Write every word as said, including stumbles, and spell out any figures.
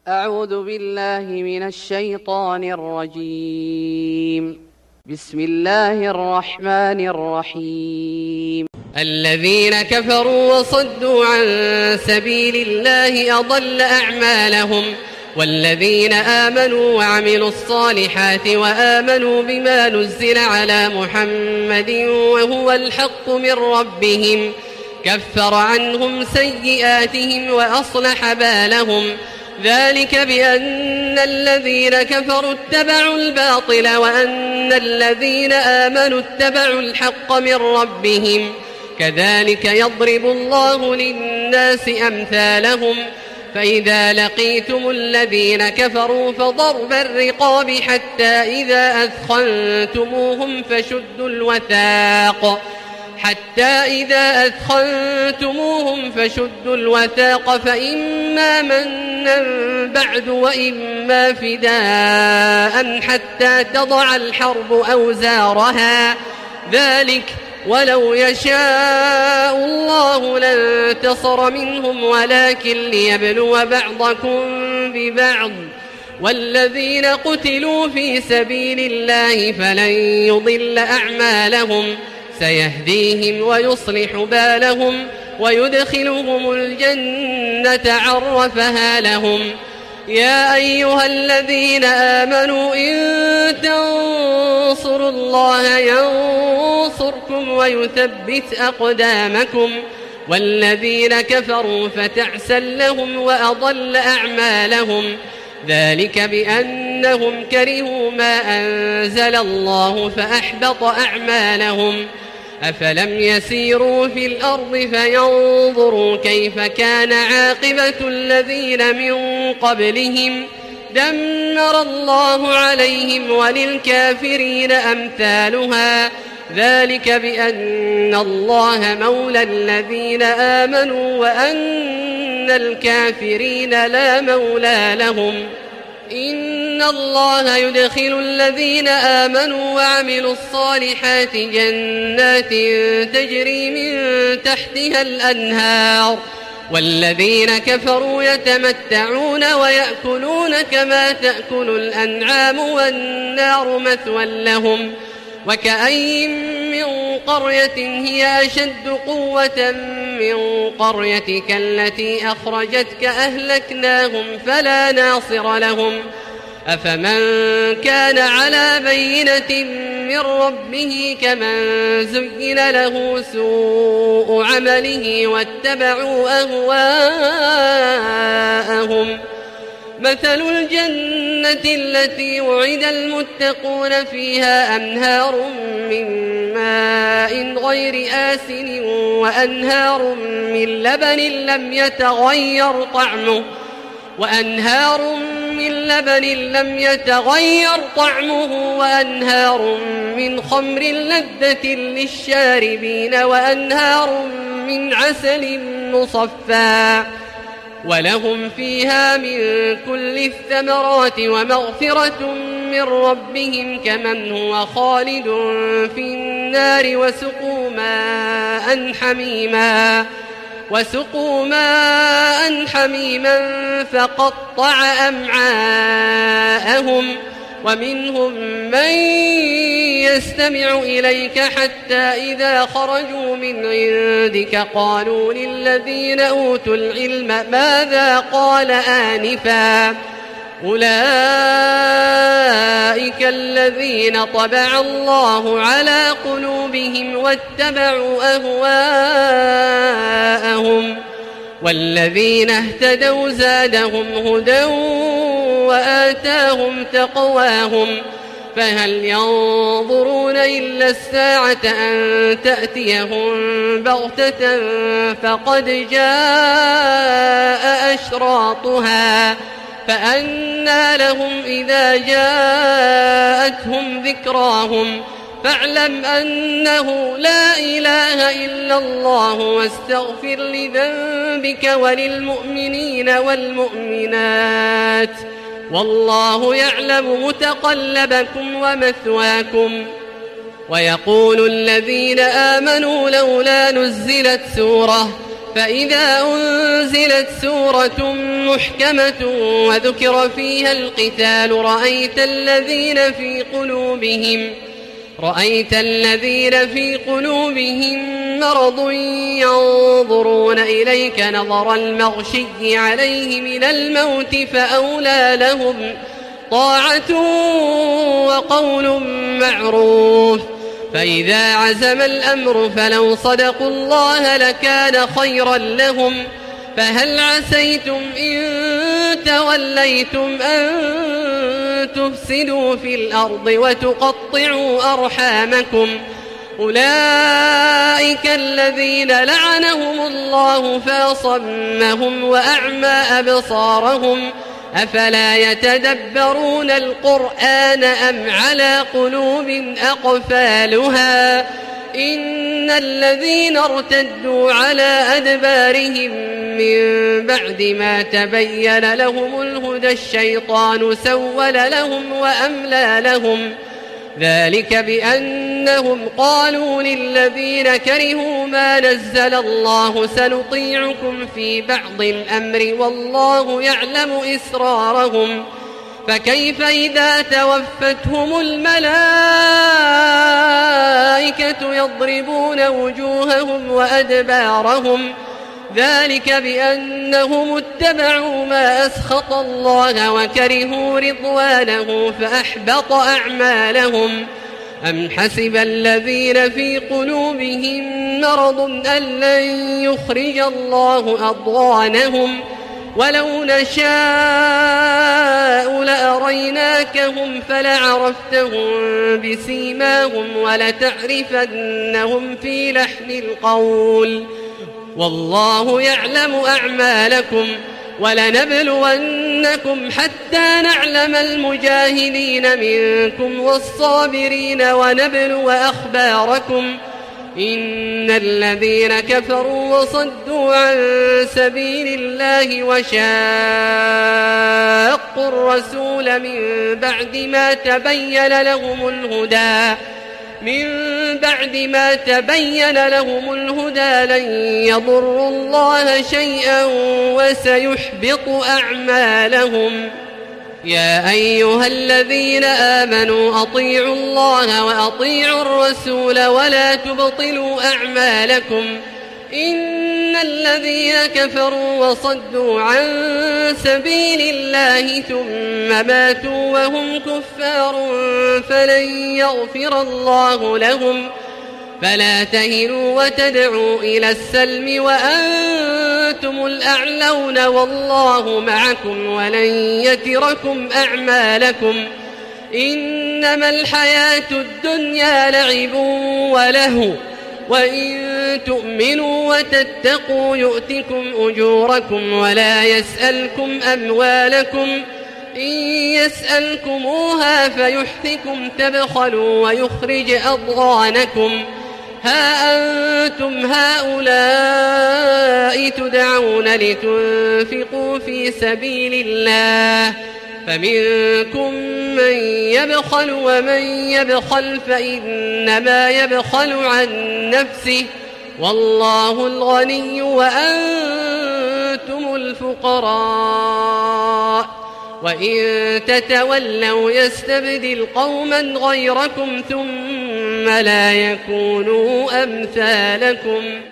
أعوذ بالله من الشيطان الرجيم. بسم الله الرحمن الرحيم. الذين كفروا وصدوا عن سبيل الله أضل أعمالهم، والذين آمنوا وعملوا الصالحات وآمنوا بما نزل على محمد وهو الحق من ربهم كفر عنهم سيئاتهم وأصلح بالهم، ذلك بأن الذين كفروا اتبعوا الباطل وأن الذين آمنوا اتبعوا الحق من ربهم، كذلك يضرب الله للناس أمثالهم. فإذا لقيتم الذين كفروا فضرب الرقاب حتى إذا أثخنتموهم فشدوا الوثاق حتى إذا أثخنتموهم فشدوا الوثاق فإما منا بعد وإما فداء حتى تضع الحرب أوزارها، ذلك ولو يشاء الله لانتصر منهم ولكن ليبلو بعضكم ببعض، والذين قتلوا في سبيل الله فلن يضل أعمالهم، سيهديهم ويصلح بالهم ويدخلهم الجنة عرفها لهم. يا أيها الذين آمنوا إن تنصروا الله ينصركم ويثبت أقدامكم، والذين كفروا فتعسا لهم وأضل أعمالهم، ذلك بأنهم كرهوا ما أنزل الله فأحبط أعمالهم. أفلم يسيروا في الأرض فينظروا كيف كان عاقبة الذين من قبلهم، دمر الله عليهم وللكافرين أمثالها، ذلك بأن الله مولى الذين آمنوا وأن الكافرين لا مولى لهم. إن الله يدخل الذين آمنوا وعملوا الصالحات جنات تجري من تحتها الأنهار، والذين كفروا يتمتعون ويأكلون كما تأكل الأنعام والنار مثوى لهم. وكأين من قرية هي أشد قوة من قريتك التي أخرجتك أهلكناهم فلا ناصر لهم. أفمن كان على بينة من ربه كمن زين له سوء عمله واتبعوا أهواءهم. مثل الجنة التي وعد المتقون فيها أنهار من ماء غير آسن وأنهار من لبن لم يتغير طعمه وأنهار من لبن لم يتغير طعمه وأنهار من خمر لذة للشاربين وأنهار من عسل مصفى، ولهم فيها من كل الثمرات ومغفرة من ربهم كمن هو خالد في النار وسقوا ماء حميما وسقوا ماء حميما فقطع أمعاءهم، ومنهم من يستمع إليك حتى إذا خرجوا من عندك قالوا للذين أوتوا العلم ماذا قال آنفا، أولئك الذين طبع الله على قلوبهم واتبعوا أهواءهم، والذين اهتدوا زادهم هدى وآتاهم تقواهم. فهل ينظرون إلا الساعة أن تأتيهم بغتة فقد جاء أشراطها، فأنى لهم إذا جاءتهم ذكراهم. فاعلم أنه لا إله إلا الله واستغفر لذنبك وللمؤمنين والمؤمنات، والله يعلم متقلبكم ومثواكم. ويقول الذين آمنوا لولا نزلت سورة فإذا أنزلت سورة محكمة وذكر فيها القتال رأيت الذين في قلوبهم رأيت الذين في قلوبهم مرض ينظرون إليك نظر المغشي عليه من الموت فأولى لهم طاعة وقول معروف. فإذا عزم الأمر فلو صدقوا الله لكان خيرا لهم. فهل عسيتم إن توليتم أن تفسدوا في الأرض وتقطعوا أرحامكم أولئك الذين لعنهم الله فأصمهم وأعمى أبصارهم أفلا يتدبرون القرآن أم على قلوب أقفالها إن الذين ارتدوا على أدبارهم من بعد ما تبين لهم الهدى الشيطان سول لهم وأملى لهم ذلك بأنهم قالوا للذين كرهوا ما نزل الله سنطيعكم في بعض الأمر والله يعلم إسرارهم فكيف إذا توفتهم الملائكة يضربون وجوههم وأدبارهم ذلك بأنهم اتبعوا ما أسخط الله وكرهوا رضوانه فأحبط أعمالهم. أم حسب الذين في قلوبهم مرض أن لن يخرج الله أضغانهم ولو نشاء لأريناكهم فلعرفتهم بسيماهم ولتعرفنهم في لحن القول والله يعلم أعمالكم ولنبلونكم حتى نعلم المجاهدين منكم والصابرين ونبلو أخباركم إن الذين كفروا وصدوا عن سبيل الله وشاقوا الرسول من بعد ما تبين لهم الهدى من بعد ما تبين لهم الهدى لن يضروا الله شيئا وسيحبط أعمالهم. يا أيها الذين آمنوا أطيعوا الله وأطيعوا الرسول ولا تبطلوا أعمالكم إن الذين كفروا وصدوا عن سبيل الله ثم ماتوا وهم كفار فلن يغفر الله لهم فلا تهنوا وتدعوا إلى السلم وأنتم الأعلون والله معكم ولن يتركم أعمالكم إنما الحياة الدنيا لعب ولهو وإن تؤمنوا وتتقوا يؤتكم أجوركم ولا يسألكم أموالكم إن يسألكموها فيحفكم تبخلوا ويخرج أضغانكم ها أنتم هؤلاء تدعون لتنفقوا في سبيل الله فمنكم من يبخل ومن يبخل فإنما يبخل عن نفسه والله الغني وأنتم الفقراء وإن تتولوا يستبدل قوما غيركم ثم لا يكونوا أمثالكم.